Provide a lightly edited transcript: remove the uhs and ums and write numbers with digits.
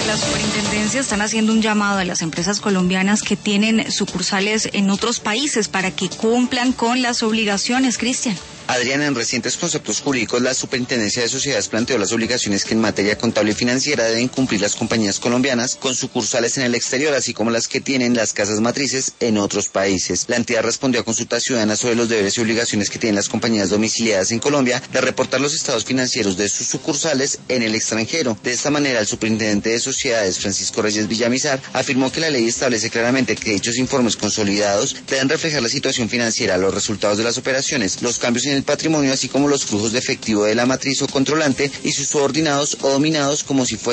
la superintendencia están haciendo un llamado a las empresas colombianas que tienen sucursales en otros países para que cumplan con las obligaciones, Cristian. Adriana, en recientes conceptos jurídicos, la Superintendencia de Sociedades planteó las obligaciones que en materia contable y financiera deben cumplir las compañías colombianas con sucursales en el exterior, así como las que tienen las casas matrices en otros países. La entidad respondió a consulta ciudadana sobre los deberes y obligaciones que tienen las compañías domiciliadas en Colombia de reportar los estados financieros de sus sucursales en el extranjero. De esta manera, el superintendente de Sociedades, Francisco Reyes Villamizar, afirmó que la ley establece claramente que dichos informes consolidados deben reflejar la situación financiera, los resultados de las operaciones, los cambios en el patrimonio, así como los flujos de efectivo de la matriz o controlante y sus subordinados o dominados como si fuese